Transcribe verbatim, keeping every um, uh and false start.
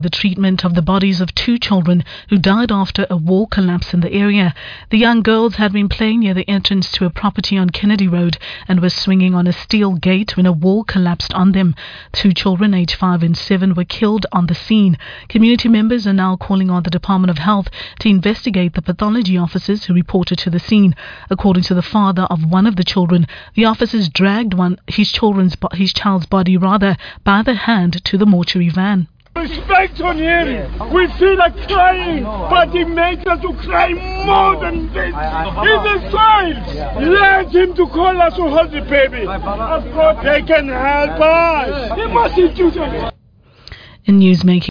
The treatment of the bodies of two children who died after a wall collapse in the area. The young girls had been playing near the entrance to a property on Kennedy Road and were swinging on a steel gate when a wall collapsed on them. Two children, aged five and seven, were killed on the scene. Community members are now calling on the Department of Health to investigate the pathology officers who reported to the scene. According to the father of one of the children, the officers dragged one his children's his child's body rather by the hand to the mortuary van. Respect on him. We feel like crying, but he makes us to cry more than this. He's a child. Let him to call us to hold the baby. Of course, they can help us. He mustn't do that. In newsmaking.